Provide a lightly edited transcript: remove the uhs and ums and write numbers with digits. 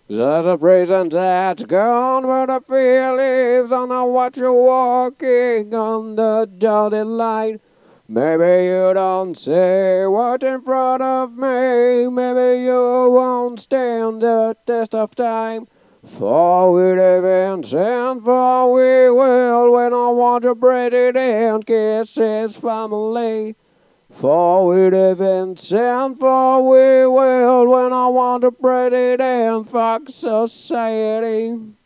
There's a prison that's gone where the fear lives. I know what you're walking on the dotted line. Maybe you don't see what's in front of me. Maybe you won't stand the test of time. For we live in sin, for we will. When I want to break it in, kiss his family. For we live in sin, for we will. When I want to break it in, fuck society.